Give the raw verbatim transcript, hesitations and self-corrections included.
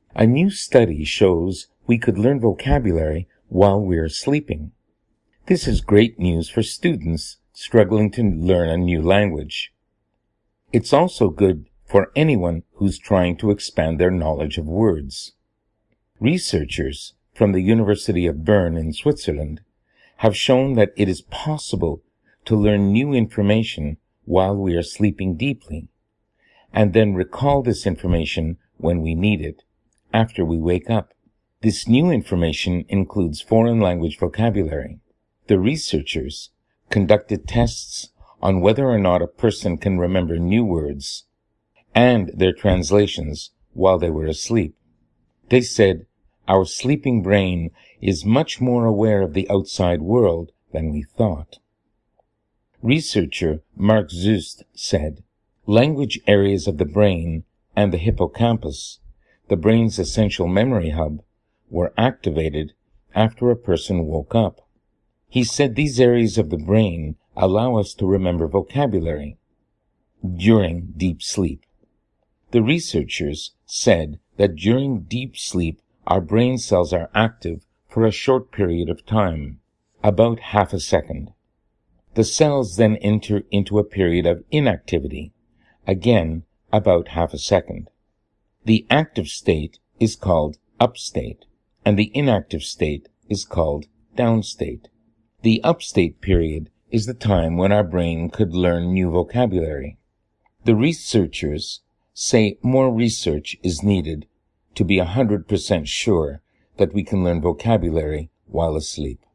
A new study shows we could learn vocabulary while we're sleeping. This is great news for students struggling to learn a new language. It's also good for anyone who's trying to expand their knowledge of words. Researchers from the University of Bern in Switzerland have shown that it is possible to learn new information while we are sleeping deeply, and then recall this information when we need it, after we wake up. This new information includes foreign language vocabulary. The researchers conducted tests on whether or not a person can remember new words and their translations while they were asleep. They said, our sleeping brain is much more aware of the outside world than we thought. Researcher Mark Zust said, language areas of the brain and the hippocampus, the brain's essential memory hub, were activated after a person woke up. He said these areas of the brain allow us to remember vocabulary during deep sleep. The researchers said that during deep sleep, our brain cells are active for a short period of time, about half a second. The cells then enter into a period of inactivity, again about half a second. The active state is called up state, and the inactive state is called down state. The up state period is the time when our brain could learn new vocabulary. The researchers say more research is needed to be one hundred percent sure that we can learn vocabulary while asleep.